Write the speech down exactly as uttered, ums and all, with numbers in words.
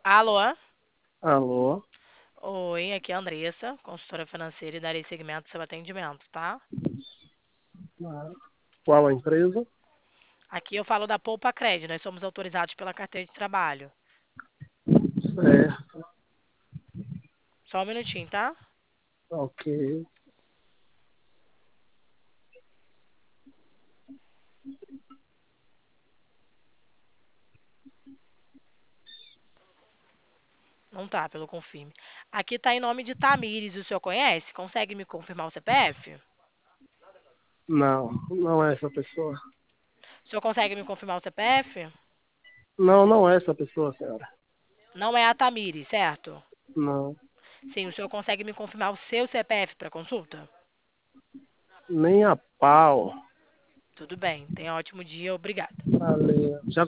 Alô? Alô? Oi, aqui é a Andressa, consultora financeira e darei segmento ao seu atendimento, tá? Ah, qual a empresa? Aqui eu falo da Poupa Cred, nós somos autorizados pela carteira de trabalho. Certo, Só um minutinho, tá? ok. Não tá, pelo confirme. Aqui tá em nome de Tamires, o senhor conhece? Consegue me confirmar o C P F? Não, não é essa pessoa. O senhor consegue me confirmar o C P F? Não, não é essa pessoa, senhora. Não é a Tamires, certo? Não, Sim, o senhor consegue me confirmar o seu C P F para consulta? nem a pau. Tudo bem, tenha um ótimo dia, obrigada. Valeu. Já